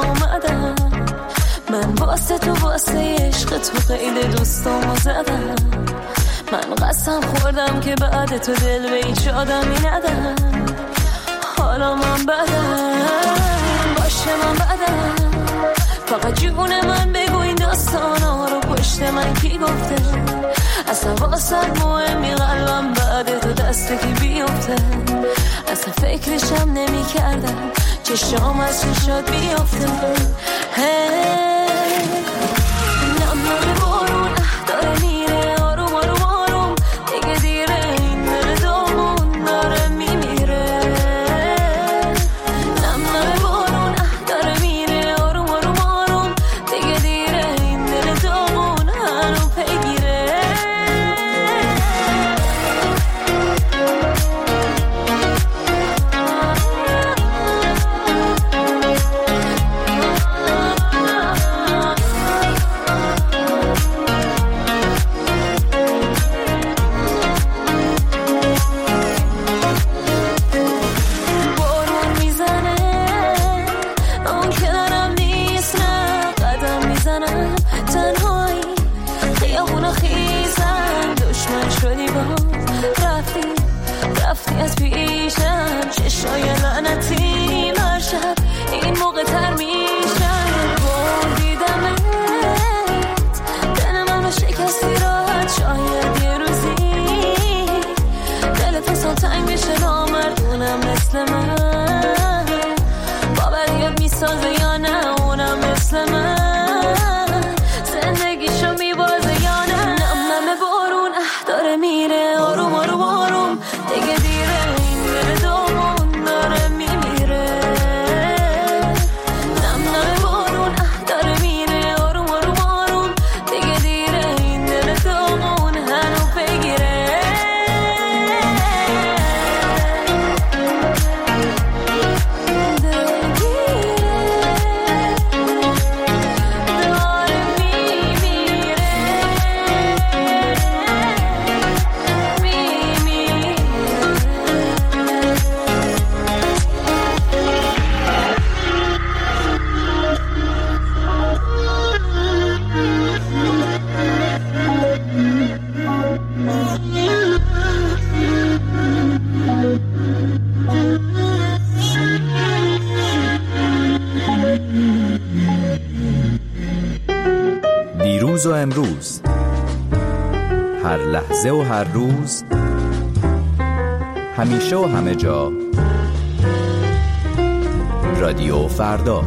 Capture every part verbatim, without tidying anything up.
اومدم، من واسه تو واسه عشق تو قید دوستامو زدم، من قسم خوردم که بعد تو دل به هیچ آدمی ندم، حالا من بدم باشه من بدم، فقط جون من بگو این داستانا رو پشت من کی گفته، اصلا واسه مهمی قلبم بعد تو دسته که بیفته، اصلا فکرشم نمی کردم چشام از چشات بیفته، هی نم نم بارون داره میره آروم آروم آروم، دیگه دیره این دل دامون داره میمیره، نم نم بارون داره میره آروم آروم آروم، دیگه دیره این دل دامون هنو پیگیره. رفتی از پیشم چشای لعنتی مرشب این موقع تر میشم، بردیدمت دل منو شکستی راحت، شاید یه روزی دلت اصلا تنگ بشه نامردونم مثل من، باوریت میسازه یا نه اونم مثل من، زندگیشو میبازه یا نه، نم نم بارون داره میره آروم آروم آروم، دیگه دیره این دل دامون داره میمیره، نم نم بارون داره میره آروم آروم آروم، دیگه دیره این دل دامون هنو پیگیره. دیروز و امروز، هر لحظه و هر روز، همیشه و همه جا، رادیو فردا.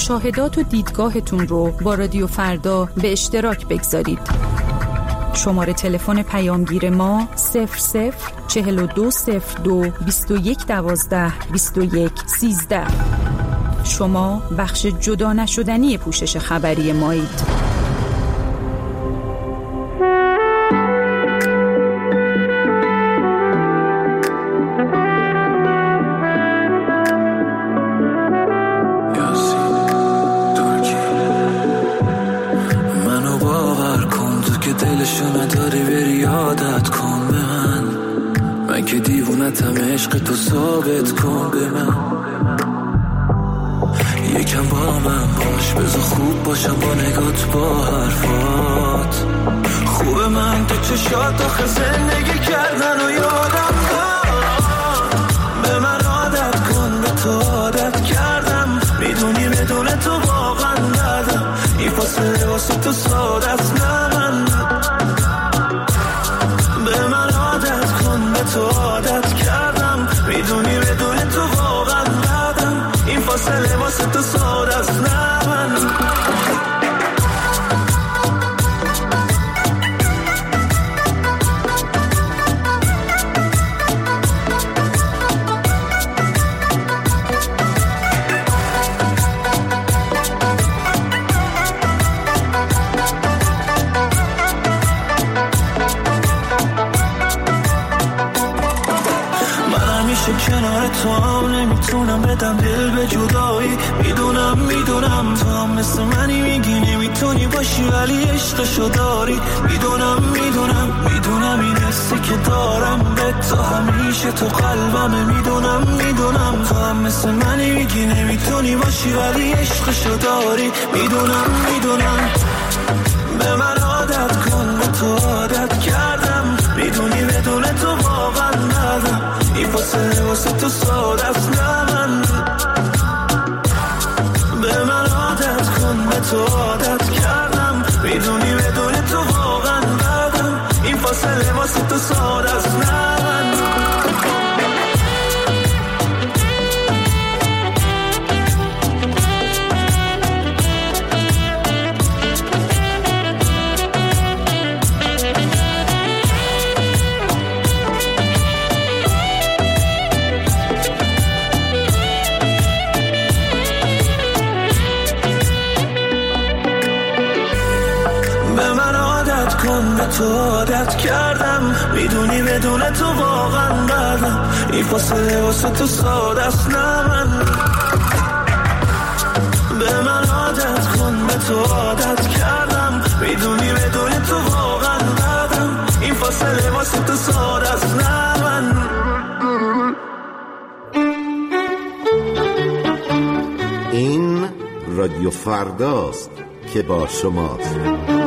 مشاهدات و دیدگاهتون رو با رادیو فردا به اشتراک بگذارید. شماره تلفن پیامگیر ما صفر صفر چهل و دو صفر دو بیست و یک دوازده بیست و یک سیزده. شما بخش جدا نشدنی پوشش خبری مایید. عشق تو ثابت کن به من، یکم با من باش، بذار خوب باشم با نگات با حرفات. خوبه من تو چشات آخه زندگی کردن و یادم داد. به من عادت کن، به تو عادت کردم، میدونی بدون تو واقعا ندم. این فاصله واسه تو ساده است نه من. به من عادت کن، به تو عادت کردم، میدونی بدون تو واقعا بدم. این فاصله واسه تو ساده است نه من. کنار تو هم نمیتونم بدم دل به جدایی. میدونم میدونم تو هم مثل منی، میگی نمیتونی باشی ولی عشقشو داری. میدونم میدونم میدونم این حسی که دارم به تو همیشه تو قلبمه. میدونم میدونم تو هم مثل منی، میگی نمیتونی باشی ولی عشقشو داری. میدونم میدونم به من عادت کن، به تو عادت کردم، میدونی بدون تو واقعا ندم. این فاصله واسه تو ساده است نه من. به من عادت کن، به تو عادت کردم، میدونی بدون تو واقعا ندم. این فاصله واسه تو ساده است نه من. تو عادت کردم، میدونی بدون تو واقعا بدم. این فاصله واسه تو ساده است نه من. به من عادت کن، به تو عادت کردم، میدونی بدون تو واقعا بدم. این فاصله واسه تو ساده است نه من. این رادیو فرداست که با شماست.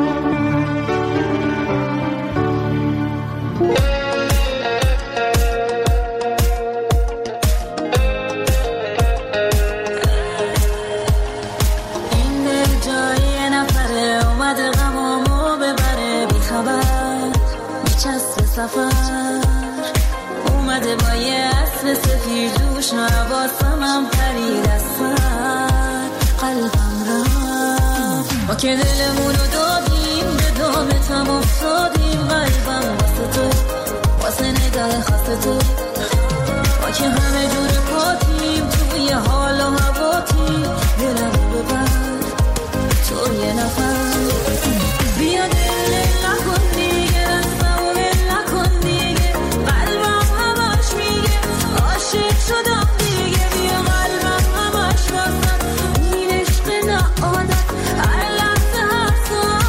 اومده با یه اسب سفید دوش نواسم هم پرید از سر قلبم رفت. ما که دلمونو دادیم به دامتم افتادیم. قلبم واسه تو، واسه نگاه خاص تو. ما که همه جور پاتیم توی حال و هواتیم. دلمو ببر تو یه نفر. بیا دل نکن دیگه، رستمو ول نکن دیگه. قلبم همش میگه عاشق شدم دیگه. بیا قلبم همش واسه این عشق نه عادت. هر لحظه هر ساعت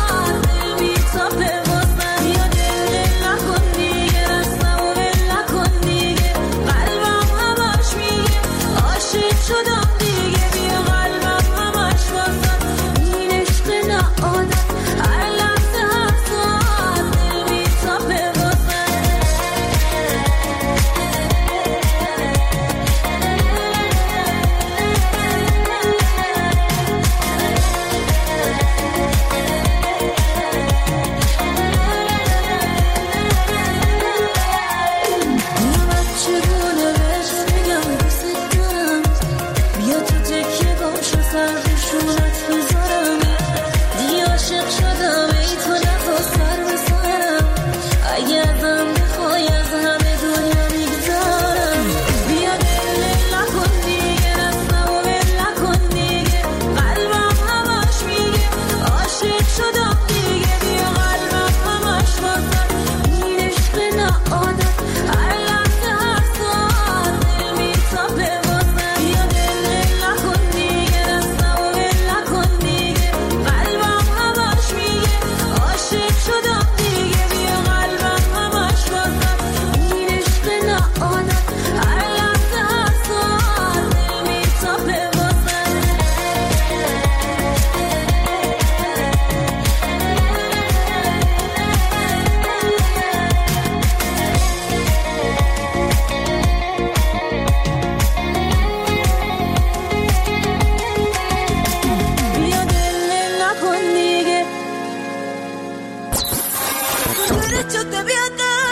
yo te voy a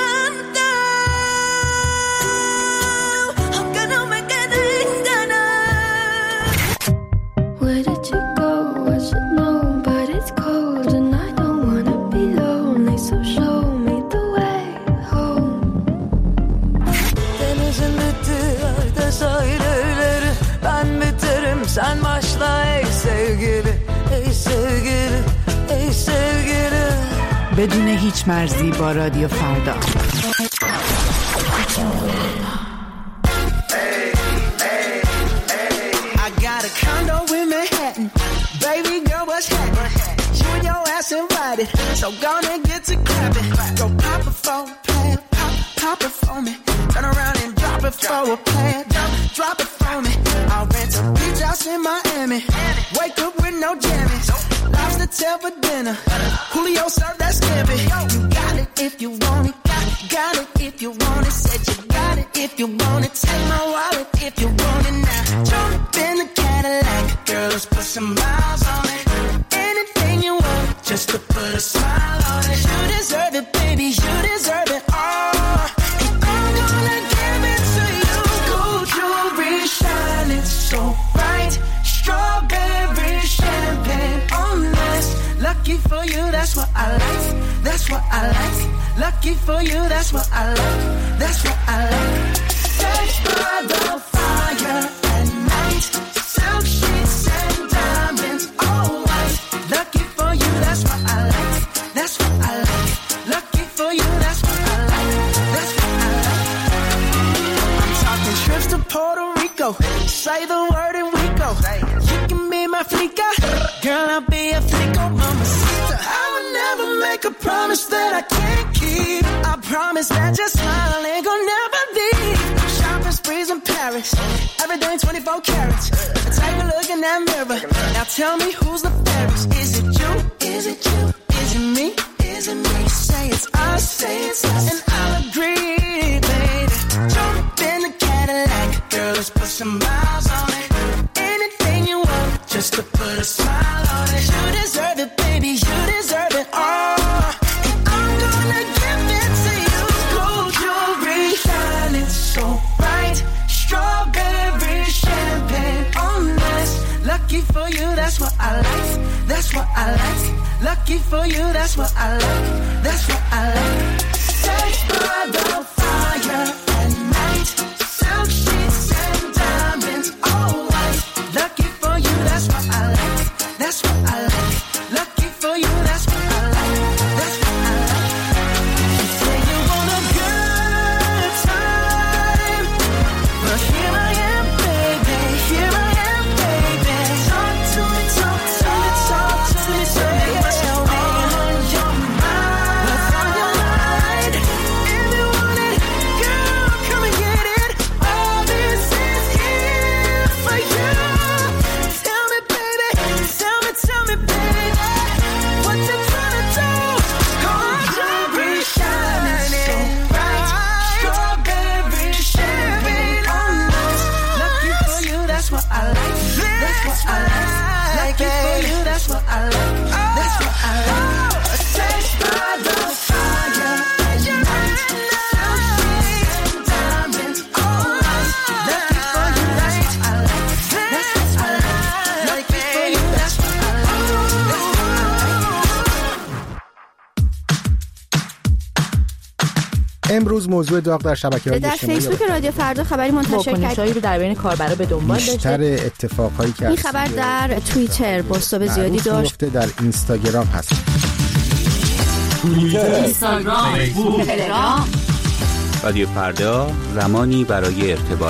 cantar, aunque no me queden ganas. Where did you go? I should know, but it's cold and I don't wanna be lonely, so show me the way home. Denizin bittiği sahilleri ben biterim, sen başla ey sevgili, ey sevgili, ey sevgili. بدون هیچ مرزی با رادیو فردا. I got a condo in Manhattan. Baby girl, what's happening? You and your ass invited, so gonna get to clapping. Go pop it for a plan, pop, pop it for me. Turn around and drop it for a plan, drop, drop it for me. I'll rent a beach house in Miami. Wake up with no jammies. Lobster tail for dinner. Julio served that scampi. You got it if you want it. Got it, got it if you want it. Said you got it if you want it. Take my wallet if you want it now. Jump in the Cadillac. Girl, let's put some miles on it. Anything you want, just to put a smile on it. You deserve it, baby. You deserve it all. And I'm gonna give it to you. Gold jewelry shining so bright. Strawberry champagne on ice. Lucky for you, that's what I like. That's what I like. Lucky for you, that's what I like. That's what I like. Sex by the fire at night. Silk sheets and diamonds, all white. Lucky for you, that's what I like. That's what I like. Lucky for you, that's what I like. That's what I like. I'm talking trips to Puerto Rico. Say the word and we go. You can be my flica, girl, I'll be a flico, mamacita. I would never make a promise that I can't keep. I promise that your smile ain't gonna never leave. Shopping sprees in Paris, everything twenty-four carats. Take a look in that mirror. Now tell me who's the fairest. Is it you? Is it you? Is it me? Is it me? Say it's us, say it's us, and I'll agree, baby. Jump in the Cadillac, girl, let's put some miles on it. Anything you want, just to put a smile on it. You deserve it, baby, you deserve it all. And I'm gonna give it to you. Gold jewelry shining so bright. Strawberry champagne on ice. Lucky for you, that's what I like. That's what I like. Lucky for you, that's what I like. That's what I like. Sex by the fire at night. Silk sheets and diamonds, all white. Lucky for you, that's what I like. That's what I like. Lucky for you, that's what I like. That's what I like. You say you want a good time, but here I am, baby. Here I am, baby. Talk to me, talk to me, talk to me, tell me what's on your mind. What's on your mind? If you want it, girl, come and get it. All this is here for you. Tell me, baby, tell me, tell me, baby, what you tryna do? Gold jewelry shining so bright. Strawberry champagne on ice. Lucky for you, that's what I like. That's what I like. Lucky for you, that's what I like. That's what I like. Sex by the fire at night. Silk sheets and diamonds, all ice. Lucky for you, that's what I like. That's what I like. Lucky for you, that's what I like. That's what I like. امروز موضوع داغ در شبکه‌های در اجتماعی فیسبوک رادیو فردا خبری منتشر واکنش‌هایی رو در بین کاربرا به دنبال بیشتر داشته. اتفاقهایی که این خبر در توییتر بازتاب زیادی داشت. در اینستاگرام هست. اینستاگرام، فیسبوک، تلگرام. رادیو فردا، زمانی برای ارتباط.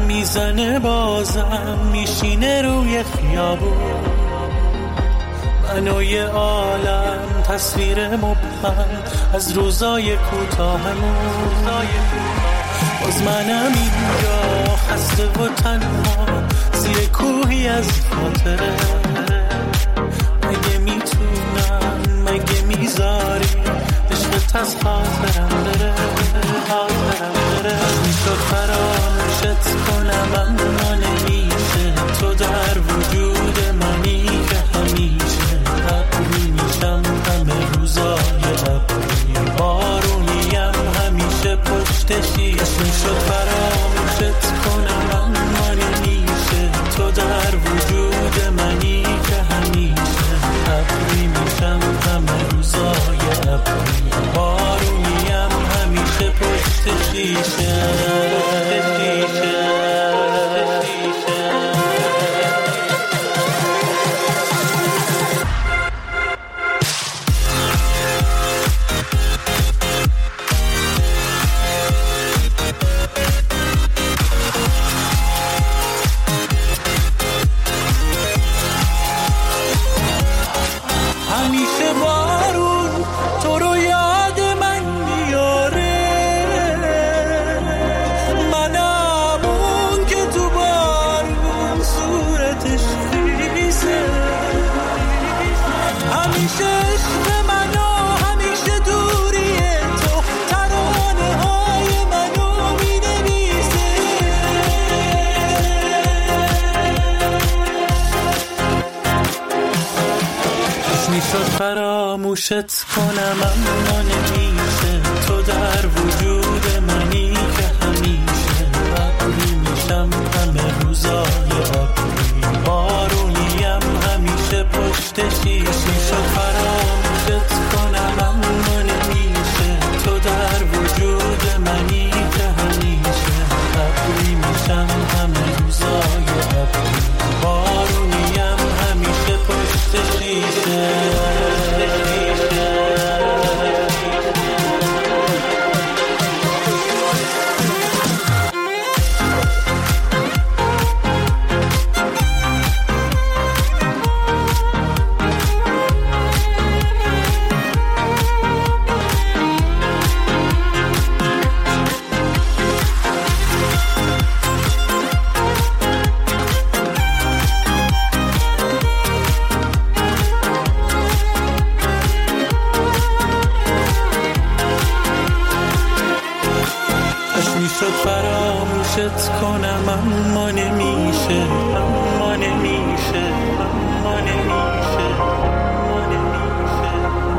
میزنه بازم میشینه روی خیابون معنای عالم، تصویر مبهم از روزای کوتاهمون. باز منم اینجا خسته و تنها زیر کوهی از خاطره. مگه میتونم، مگه میذاری عشقت از خاطرم بره، خاطرم بره. میشد فراموشت کنم اما نمیشه، تو در وجود منی که همیشه. ابری میشم همه روزای ابری، بارونیم همیشه پشت شیشه. میشد فراموشت کنم اما نمیشه، تو در وجود منی که همیشه. ابری میشم همه روزای ابری، بارونیم همیشه پشت شیشه. فراموشت کنم اما نمیشه، تو در وجود منی که همیشه. ابری میشم همه روزای ابری، بارونیم همیشه پشت شیشه. شد فراموشت کنم اما نمیشه، تو در وجود منی که همیشه. ابری میشم همه روزای ابری، بارونیم همیشه پشت شیشه. فراموشت کنم اما نمیشه، اما نمیشه، اما نمیشه، اما نمیشه.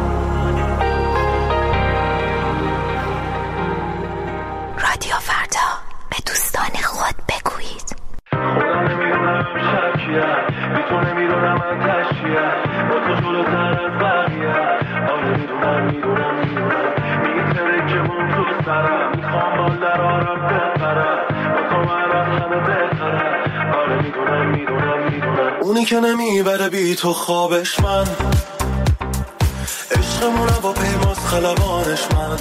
رادیو فردا، به دوستان خود بگویید. خودم نمیدونم شکیه، بی تو نمیدونم من تشیه، با تو جلوتر از بقیه. آره میدونم میدونم میدونم میتره که مون تو سرم، میخوام با درارم بپرم، با تو من از همه بهترم. آره میدونم میدونم میدونم اونی که نمیبره بی تو خوابش من، عشقمونم با پیماز خلبانش من.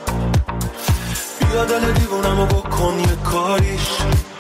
بیا دل دیوونم و بکن یه کاریش،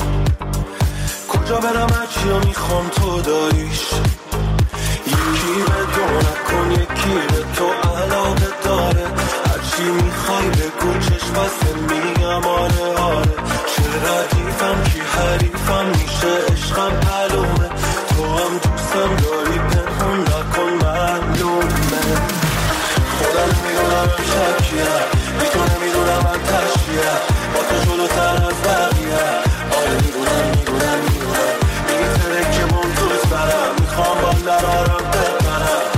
کجا برم هرچی رو میخوام تو داریش. یکی به دو نکن یکی به تو علاقه داره، هرچی میخوای بگو چشم بسته میگم آره آره. چه ردیفم کی حریفم میشه عشقم معلومه، تو هم دوستم داری پنهون نکن معلومه. خودم نمیدونم شکیه، بی تو نمیدونم من تشیه، با تو جلوتر از بقیه. آره میدونم میدونم میدونم میتره که من تو سرم، میخوام با درارم بپرم،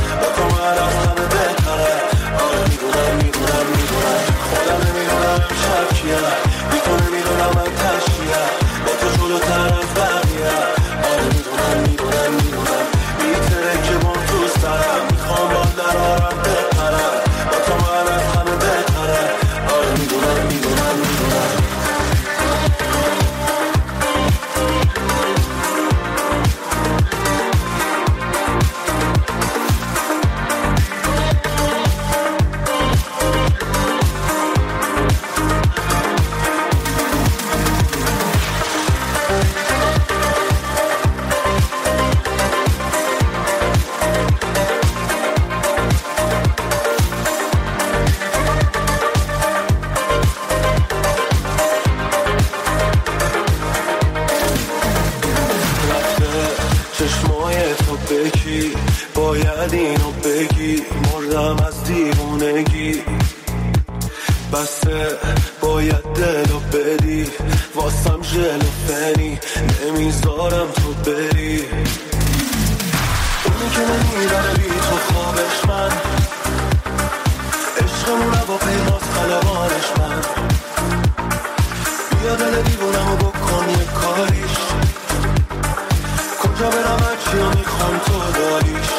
زندگی، مردم از دیوونگی. بسه باید دلو بدی، واسم ژل و فنی، نمیذارم تو بری. اونی که نمیبره بی تو خوابش من، عشقمون با پیماز خلبانش من. بیا دل دیوونمو بکن یه کاریش، کجا برم هرچی رو میخوام تو داریش.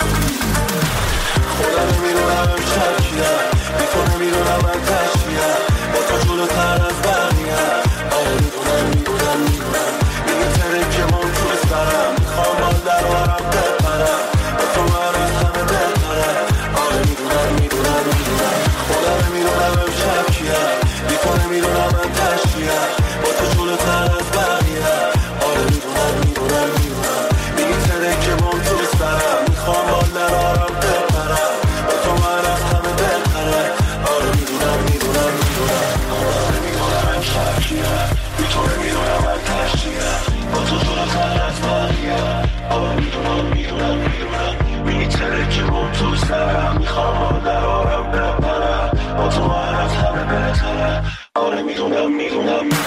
خودم نمیدونم امشب کیم، بی تو نمیدونم من تشکیم، با تو جلوتر از بقیم. آره میدونم میدونم میدونم میتره که من تو سرم، میخوام بال در وارم بپرم، با تو من از همه بپرم. آره میدونم میدونم میدونم خودم نمیدونم امشب کیم، بی تو نمیدونم من تشکیم، با تو جلوتر از بقیم. آره میدونم میدونم میدونم میتره که من تو سرم، میخوام بال در وارم بپرم، با تو من از همه بپرم. آره میدونم میدونم میدونم آره میدونم امشب کیم، بی تو نمیدونم من تشکیم، با تو جلوتر از بقیم. آره میدونم میدونم میدونم میتره که من تو سرم، میخوام بال در وارم بپرم، با تو من از همه بپرم. آره میدونم میدونم میدونم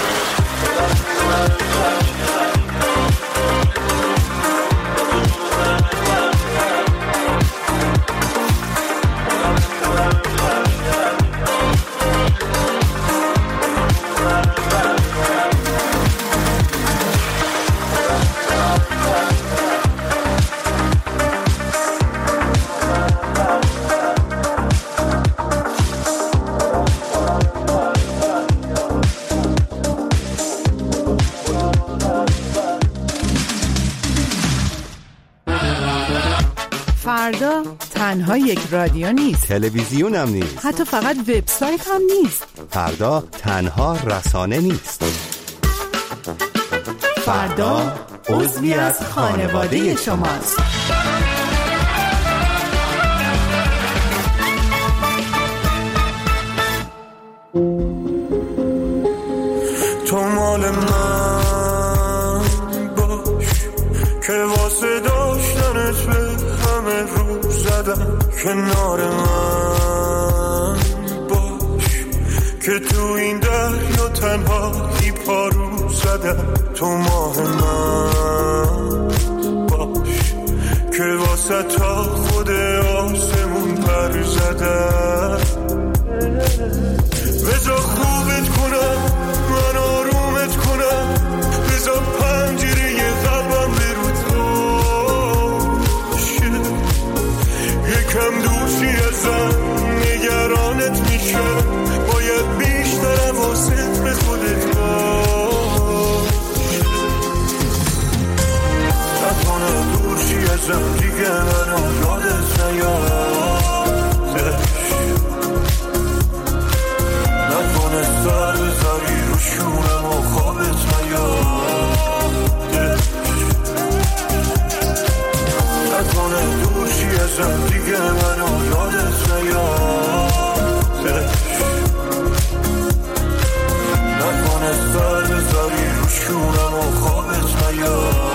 فردا تنها یک رادیو نیست، تلویزیون هم نیست، حتی فقط وبسایت هم نیست. فردا تنها رسانه نیست. فردا عضوی از خانواده شماست. تو مال من باش که واسه داشتنت به همه رو زدم، کنار من باش که تو این دریا تنهایی پارو زدم. تو ماه من باش که واسه تا خود آسمون پر زدم. بذار خوبت کنم، من آرومت کنم، بذار پنجره یه قلبم برو تاشه، یکم دوشی ازم نگرانت میشه، باید بیشتر حواست به خودت باشه. نکنه دوشی ازم دیگه منو یادت نیادش، نکنه سر بذاری رو شونم و خوابت نیادش، نکنه دوشی ازم دیگه منو یادت نیادش، نکنه سر بذاری رو شونم و خوابت نیادش.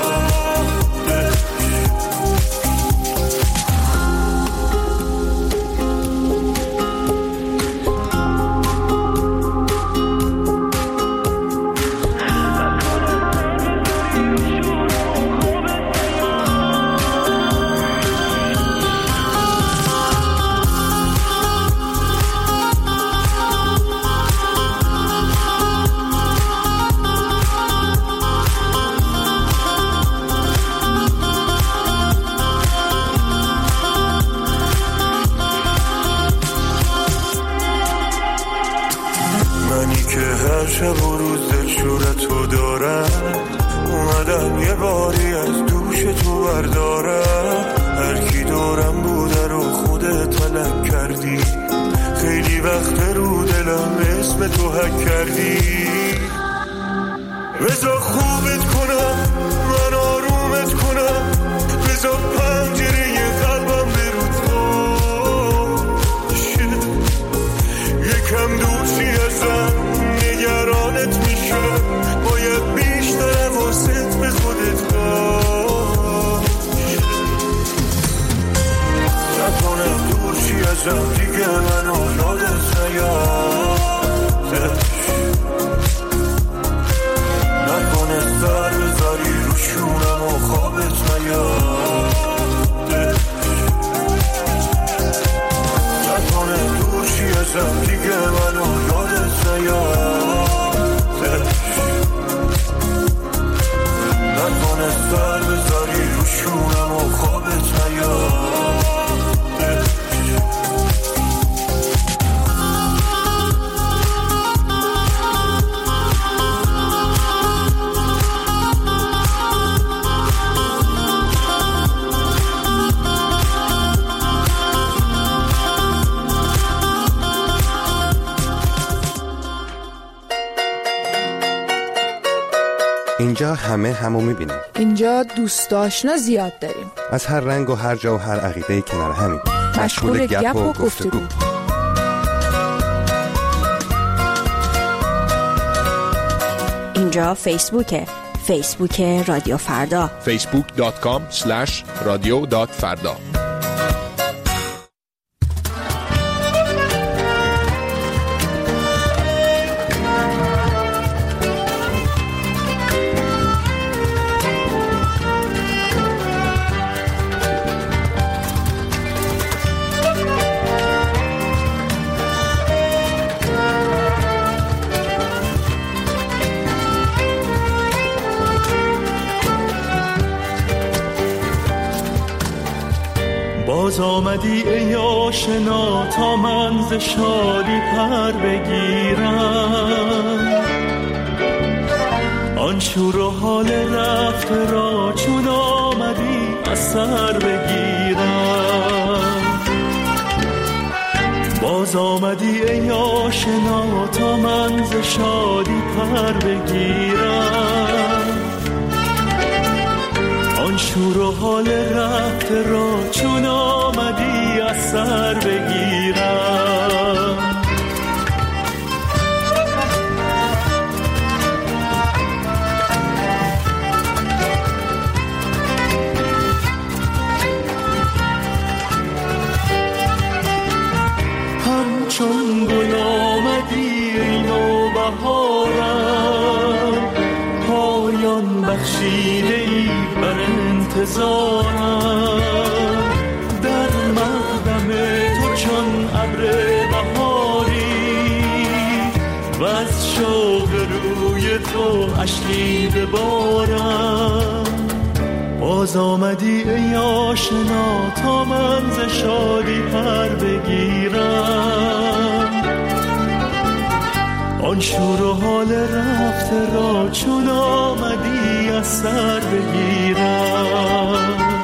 شب و روز دلشورتو دارم، اومدم یه باری از دوش تو بردارم. هر کی دورم بوده رو خودت تلک کردی، خیلی وقت رو دلم اسم تو حک کردی. بذار خوبت کنم، من آرومت کنم، بذار پنجره یه قلبم برو تاشه، یکم دوشی ازم نگرانت میشه، باید بیشتر حواست به خودت باشه. ازم دیگه منو یادت نیاد، نکنه سر بذاری رو شونم و خوابت نیاد، نکنه دوشی ازم دیگه منو یادت نیاد، نکنه سر بذاری رو شونم و خوابت نیاد. اینجا همه همو میبینیم. اینجا دوست آشنا زیاد داریم. از هر رنگ و هر جا و هر عقیده کنار همین. مشغول گپ و گفتگو. اینجا فیسبوکه. فیسبوک رادیو فردا. فیسبوک دات کام اسلش رادیو دات فردا. باز آمدی ای آشنا تا من ز شادی پر بگیرم، آن شور و حال رفته را چون آمدی از سر بگیرم. باز آمدی ای آشنا تا من ز شادی پر بگیرم، آن شور و حال رفته را چون آمدی از سر بگیرم. همچون گل آمدی ای نوبهارم، پایان بخشیده ای بر انتظارم، در مقدم تو چون ابر بهاری و از شوق روی تو اشکی ببارم. باز آمدی ای آشنا تا من ز شادی پر بگیرم، آن شور و حال رفته را چون آمدی از سر بگیرم.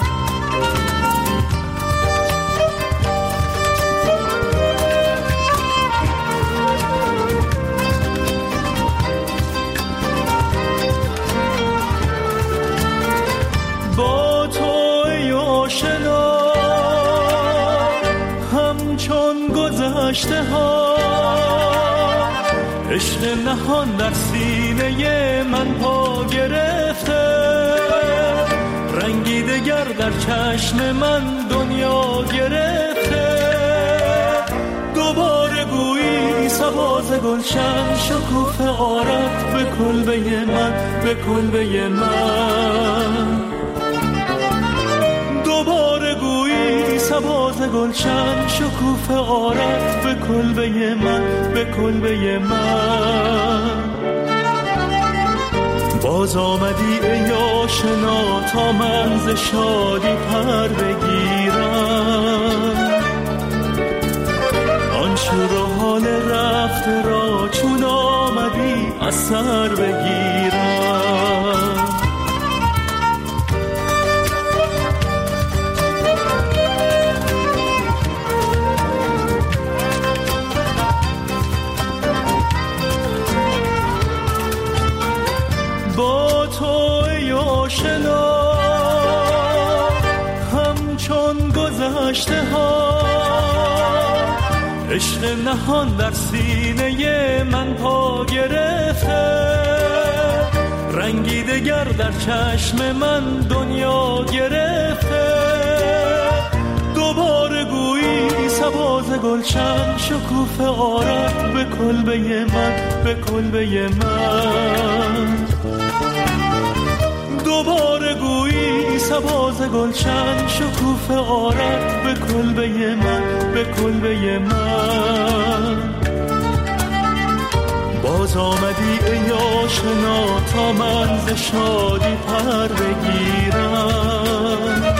با تو ای آشنا همچون گذشته ها، عشق نهان در سینه من پا گرفته، رنگی دگر در چشم من دنیا گرفته. دوباره گویی سباز گلشن شکوفه آرد به کلبه من، به کلبه من. دوباره گویی سباز گلشن شکوفه آرد به کلبه من، به کلبه من. باز آمدی ای آشنا تا من ز شادی پر بگیرم، آن شور و حال رفته را چون آمدی از سر بگیرم. با تو ای آشنا همچون گذشته ها، عشق نهان در سینه من پا گرفته، رنگی دگر در چشم من دنیا گرفته. دوباره گویی سباز گلشن شکوفه آرد به کلبه من، به کلبه من. دوباره گویی سباز گلشن شکوفه آرد به کلبه من، به کلبه من. باز آمدی ای آشنا تا من ز شادی پر بگیرم،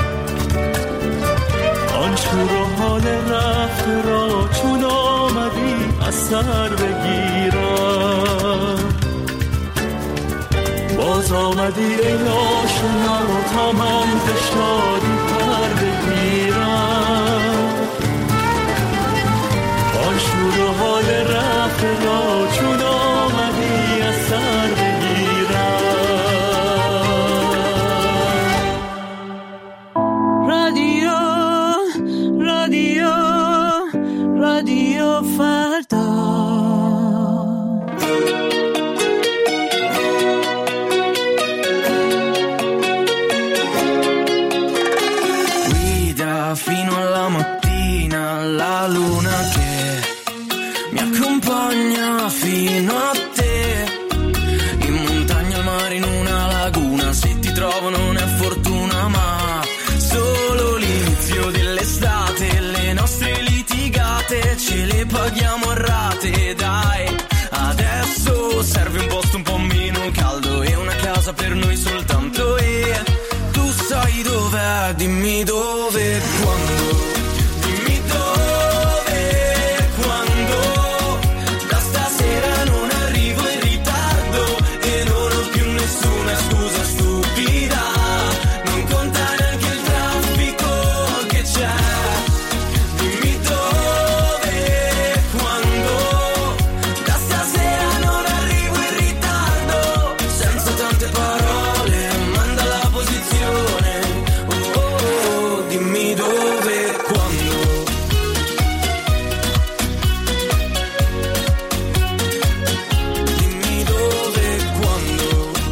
آن شور و حال رفت را چون آمدی از سر بگیرم. باز آمدی ای آشنا تا من ز شادی پر بگیرم، آن شور و حال رفت را چون آمدی از سر بگیرم. رادیو رادیو رادیو فردا. Fino alla mattina la luna che mi accompagna fino a te, in montagna, al mare, in una laguna. Se ti trovo non è fortuna ma solo l'inizio dell'estate. Le nostre litigate ce le paghiamo a rate. Dai, adesso serve un posto un po' meno caldo e una casa per noi soltanto. E tu sai dov'è, dimmi dove, quando, dimmi dove, quando, da stasera non arrivo in ritardo e non ho più nessuna scusa stupida, non conta neanche il traffico che c'è. Dimmi dove, quando, da stasera non arrivo in ritardo, senza tante parole, manda la posizione. Dimmi dove, quando. Dimmi dove, quando.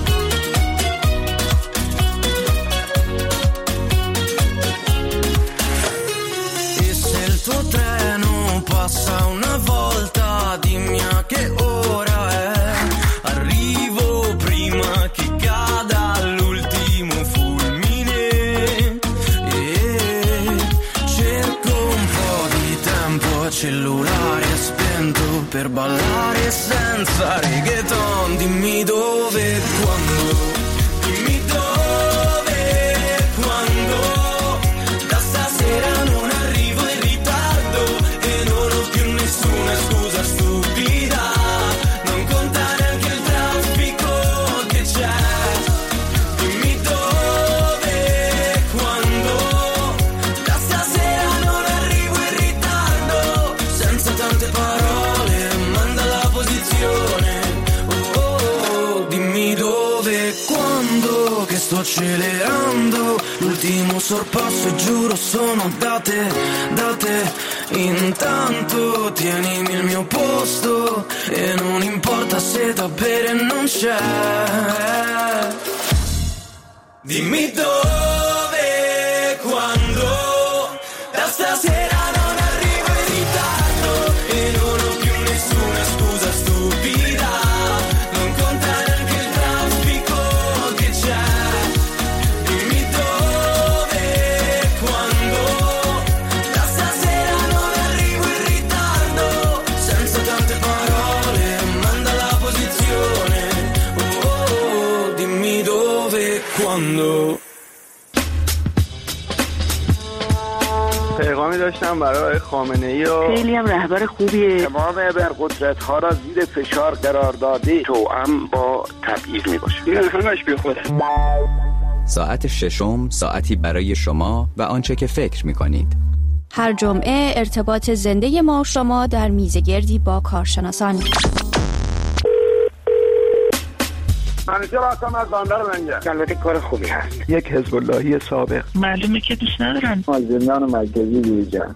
E se il tuo treno passa una volta, dimmi a che ora è. Arrivo prima che cada l'ultimo fulmine. Cellulare spento per ballare senza reggaeton. Dimmi dove, quando, dimmi dove, quando, da stasera non arrivo in ritardo e non ho più nessuna scusa stupida, non conta neanche il traffico che c'è. Dimmi dove, quando, da stasera non arrivo in ritardo, senza tante parole, manda la posizione. Oh, oh, oh, dimmi dove, quando, che sto accelerando, l'ultimo sorpasso e giuro sono date, date. Intanto tienimi il mio posto e non importa se da bere non c'è. Dimmi dove, quando, da stasera non arrivo in ritardo e non ho più nessuna scusa stupida, non conta neanche il traffico che c'è. Dimmi dove, quando, da stasera non arrivo in ritardo, senza tante parole, manda la posizione. Oh, oh, oh, dimmi dove, quando. پیغامی داشتم برای خامنه‌ای و خیلی هم رهبر خوبیه. تمام ابرقدرت‌ها را زیر فشار قرار داده، توأم با تبعیض میباشه. این همش بیخوده. ساعت ششم، ساعتی برای شما و آنچه که فکر می‌کنید. هر جمعه ارتباط زنده ما و شما در میزگردی با کارشناسان. منیجر هستم از بندر منجر. البته کار خوبی هست. یک حزب اللهی سابق. معلومه که دوست ندارن. مازندران مرکزی دیجان.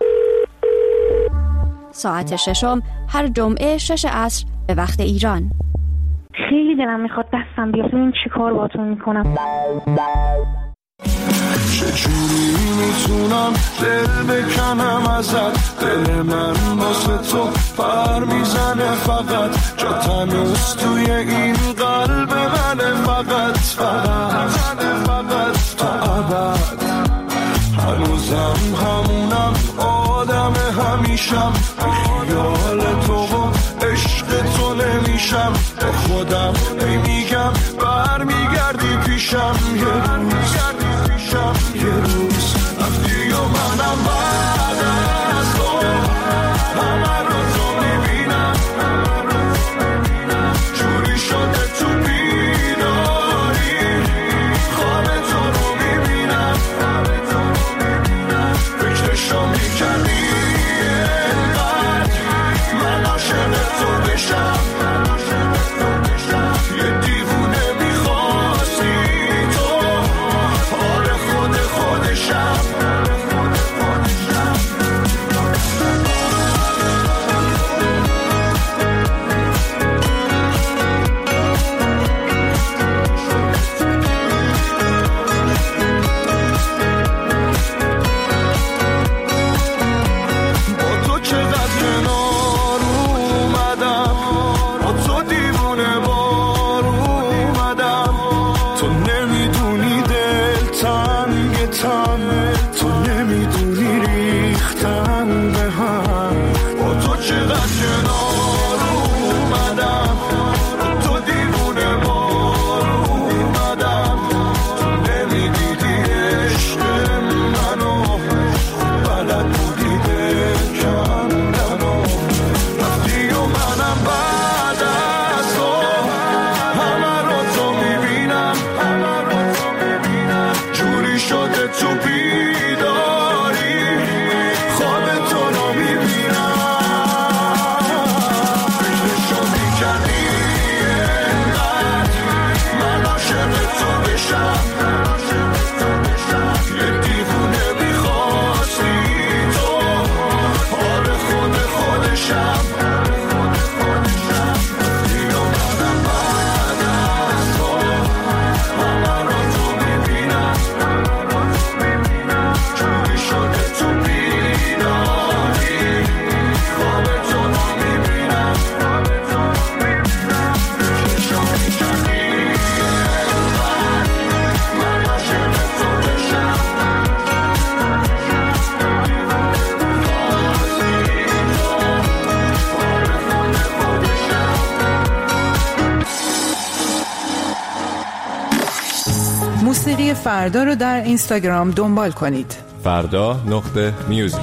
ساعت ششم هر جمعه شش عصر به وقت ایران. خیلی دلم میخواد دستم بیاد ببینم چی کار باهاتون میکنم. چجوری میتونم دل بکنم ازت، دل من واسه تو پر میزنه فقط، جا تنوز توی این قلب منه فقط فقط فقط تا ابد. هنوزم همونم آدم همیشم، خیال تو و عشق تو نمیشم، با خودم میگم برمیگردی پیشم، یه روز پیشم یه روز رفتی و منم بعد از تو همه رو تو میبینم، جوری شده تو بیداری خواب تو رو میبینم، فکرشو میکردی اینقدر من عاشق تو بشم، یه دیوونه میخواستی تو، حال خود خودشم. موسیقی فردا رو در اینستاگرام دنبال کنید. فردا نقطه میوزیک.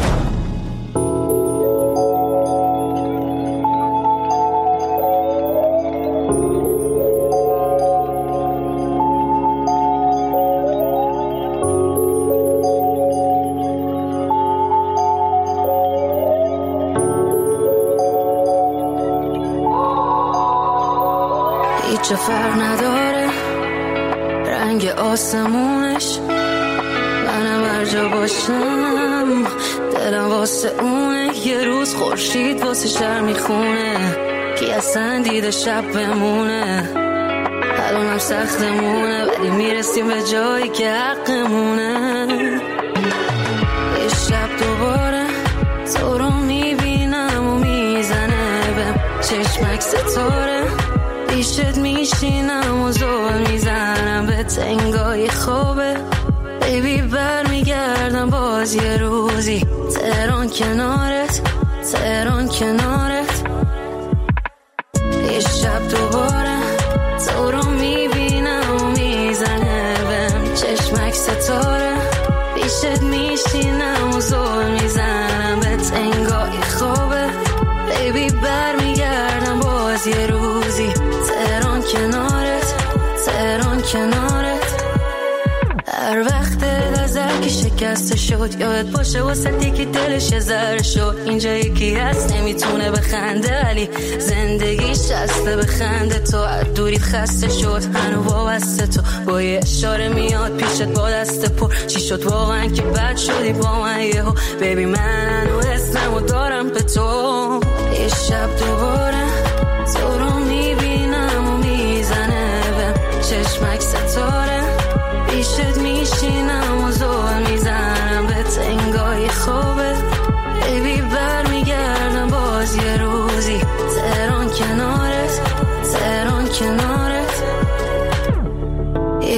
هیچ فرق نداره رنگ آسمونش، منم هر جا باشم دلم واسه اونه. یه روز خورشید واسه شهر میخونه، کی اصلا دیده شب بمونه. الانم سختمونه ولی میرسیم به جایی که حقمونه. یه شب دوباره تو رو میبینم و میزنه بهم چشمک ستاره، پیشت میشینم و زول میزنم به تنگای خوابه. بیبی بر میگردم باز یه روزی، تهران کنارت تهران کنارت. یه شب دوباره تو رو میبینم و میزنه بهم چشمک ستاره، پیشت میشینم و زول میزنم به تنگای خوابه. بیبی بر میگردم باز یه روزی، تهران کنارت تهران کنارت. هر وقت نظر که شکسته شد یادت باشه واسه یکی دلش ذره شد. اینجا یکی هست نمیتونه بخنده ولی زندگیش شسته بخنده. تو از دوریت خسته شد هنو وابسته، تو با یه اشاره میاد پیشت با دست پر. چی شد واقعا که بد شدی با من یهو؟ بیبی من و اسممو دارم به تو. یه شب دوباره تو رو میبینم و میزنه بهم چشمک ستاره، پیشت میشینم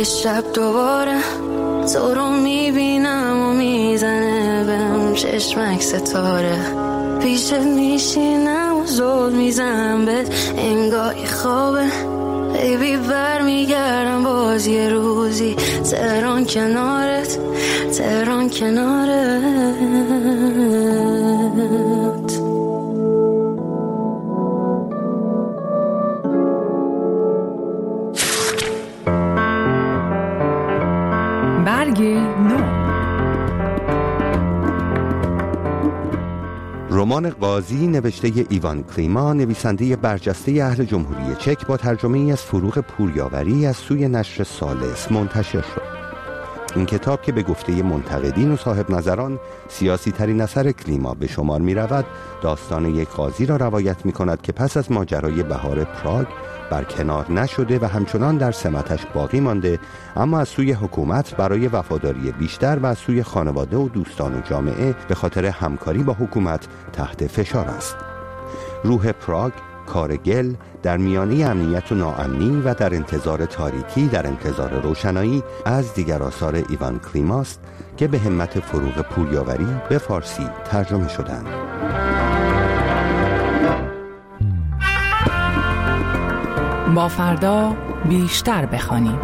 شب دوباره تو رو میبینم و میزنه بهم چشمک ستاره، پیشت میشینم و زل میزنم بهت انگاری خوابه. بیبی بر میگردم باز یه روزی تهران کنارت، تهران کنارت. برگ نو. رمان قاضی نوشته ایوان کلیما، نویسنده برجسته اهل جمهوری چک، با ترجمه از فروغ پوریاوری از سوی نشر سالس منتشر شد. این کتاب که به گفته منتقدین و صاحب نظران سیاسی ترین اثر کلیما به شمار می رود، داستان یک قاضی را روایت می کند که پس از ماجرای بهار پراگ برکنار نشده و همچنان در سمتش باقی مانده، اما از سوی حکومت برای وفاداری بیشتر و از سوی خانواده و دوستان و جامعه به خاطر همکاری با حکومت تحت فشار است. روح پراگ، کار گل، در میانه امنیت و ناامنی و در انتظار تاریکی در انتظار روشنایی از دیگر آثار ایوان کلیماست که به همت فروغ پوریاوری به فارسی ترجمه شدند. با فردا بیشتر بخوانیم.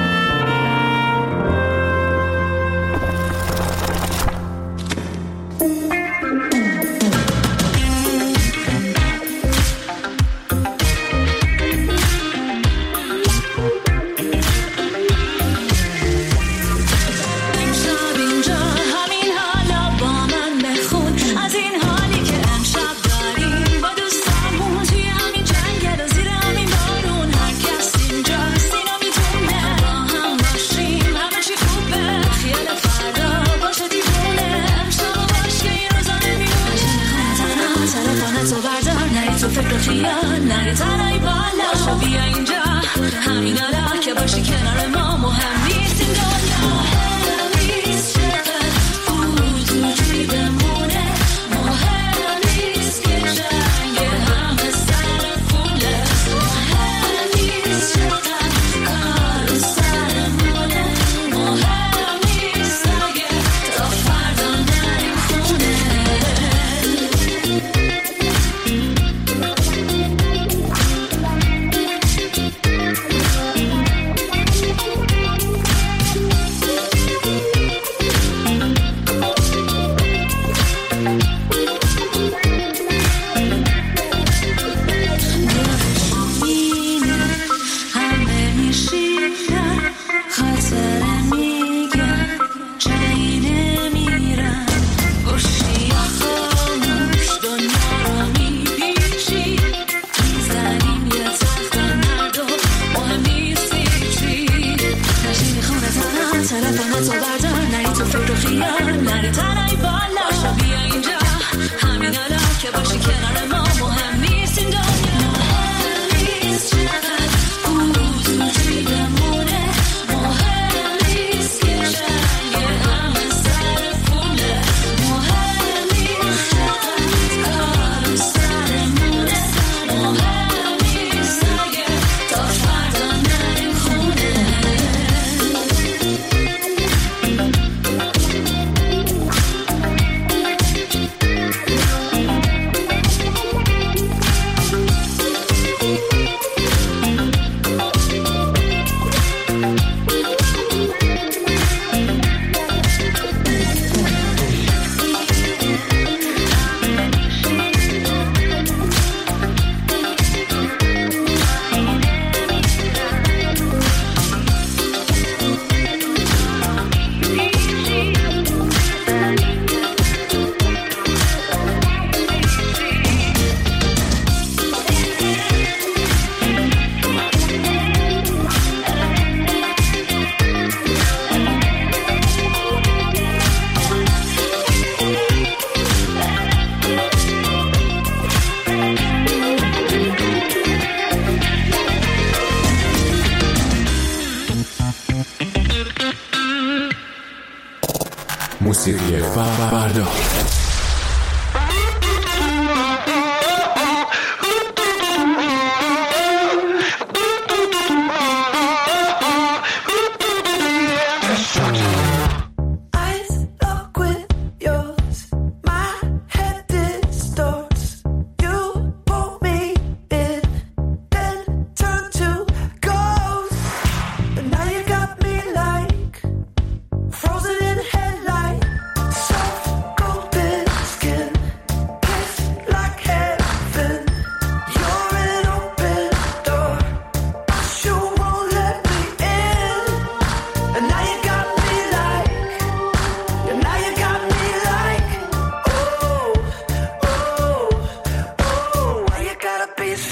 موسیقی فردا.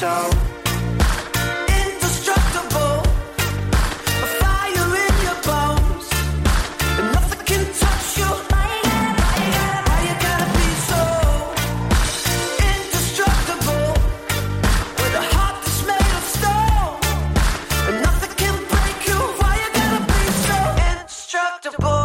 sound. Indestructible, a fire in your bones, and nothing can touch you. Why you gotta be so indestructible, with a heart that's made of stone, and nothing can break you. Why you gotta be so indestructible?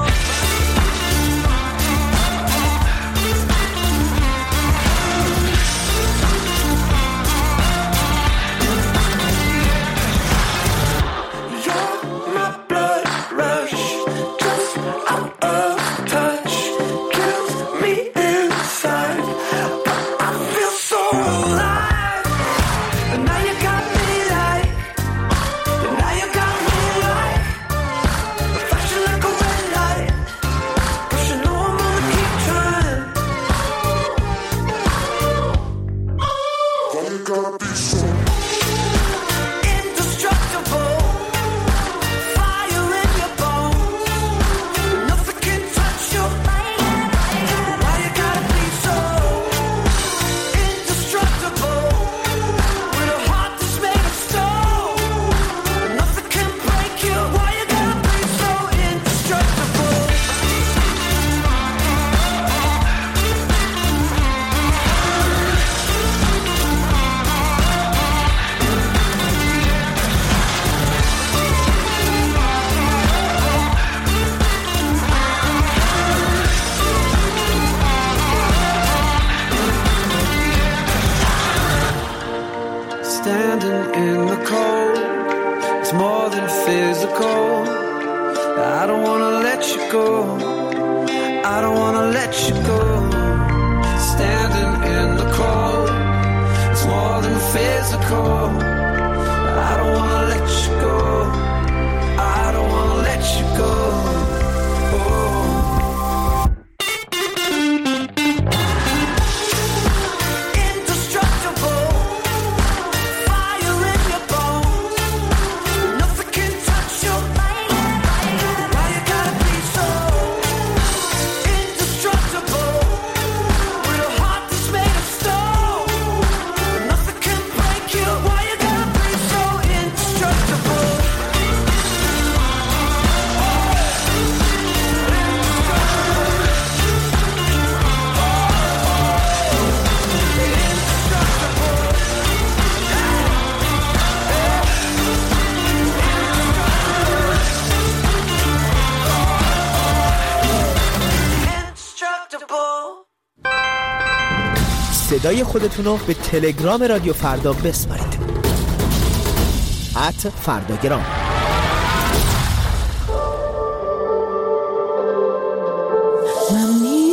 Standing in the cold, it's more than physical. I don't wanna let you go, I don't wanna let you go. Standing in the cold, it's more than physical. I don't wanna let you go, I don't wanna let you go. Oh. صدای خودتون رو به تلگرام رادیو فردا بسپارید. ات فرداگرام. من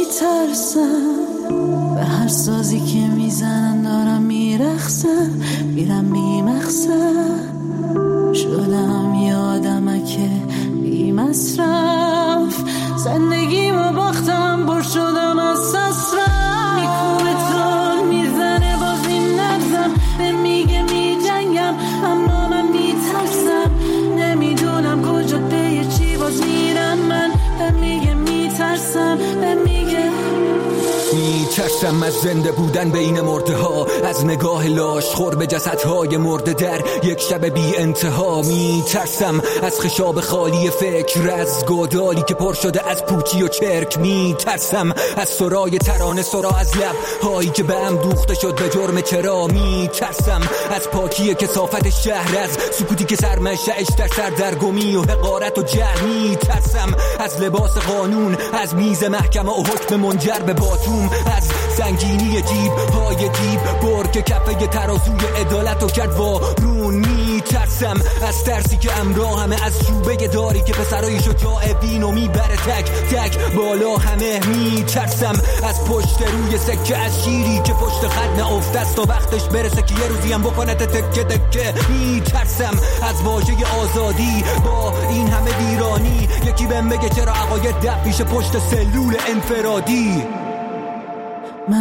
میترسم به هر سازی که میزنن دارم میرخصم، میرم میمخصم، شدم یادمکه بی مصرف، زندگیمو باختم، بر شدم از سسرم، میکوبه تون میزنه بازی نبزم، به میگه میجنگم اما من میترسم، نمیدونم کجا به چی باز میرم، من به میگه میترسم، به میگه میترسم از زنده بودن بین مرده ها، از نگاه لاش خور به جسدهای مرده در یک شب بی انتها. میترسم از خشاب خالی فکر، از گودالی که پر شده از پوچی و چرک. میترسم از سرای ترانه، سرا از لب هایی که به هم دوخته شد به جرم چرا. میترسم از پاکی کثافت شهر، از سکوتی که سرمشه‌اش در سردرگمی و حقارت و جهل. میترسم از لباس قانون، از میز محکمه و حکم منجر به باتوم، از سنگینی جیب های دیب بر که کفه ترازوی عدالت و کرد وارون. میترسم از ترسی که امراه همه، از شوبه داری که پسرای شجاع وینو میبره تک تک بالا همه. میترسم از پشت روی سکه، از شیری که پشت خط نافته است تا وقتش برسه که یه روزی هم بکنه تکه تکه. میترسم از واژه آزادی با این همه ویرانی، یکی بهم بگه چرا عقاید دب پیش پشت سلول انفرادی. من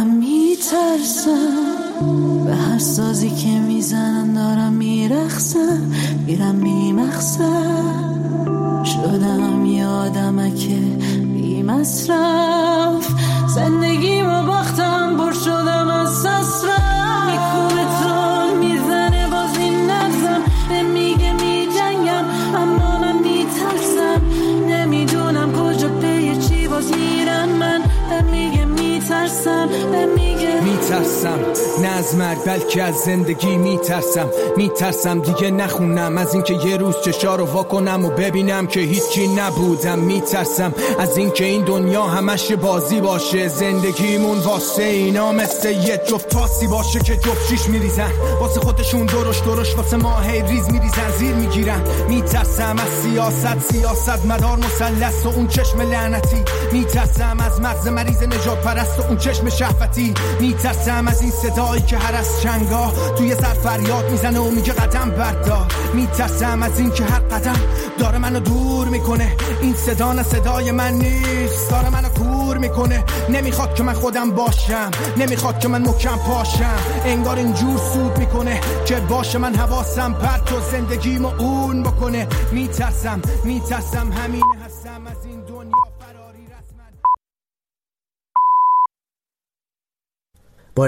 میترسم به هر سازی که میزنن دارم میرخصم، میرم میمخصم، شدم یادمکه بی مصرف، زندگیمو باختم، بر شدم از سسرم، میکوبه تون میزن میترسم، نه از مرگ بلکه از زندگی میترسم. میترسم دیگه نخونم از اینکه یه روز چشا رو وا کنم و ببینم که هیچی نبودم. میترسم از اینکه این دنیا همش بازی باشه، زندگیمون واسه اینا مثل یه جفت پاسی باشه که جفت شیش میریزن واسه خودشون، درش درش واسه ما هی ریز میریزن زیر میگیرن. میترسم از سیاست، سیاست مدار مثلث و اون چشم لعنتی. میترسم از مغز مریض نجات پرست و اون چشم شهوتی. میترسم از این صدایی که هر از چنگا توی سر فریاد میزنه و میگه قدم بردار. میترسم از این که هر قدم داره منو دور میکنه، این صدا نه صدای من نیست، داره منو کور میکنه. نمیخواد که من خودم باشم، نمیخواد که من محکم پاشم، انگار اینجور سود میکنه که باشه من حواسم پرت و زندگیمو اون بکنه. میترسم میترسم همین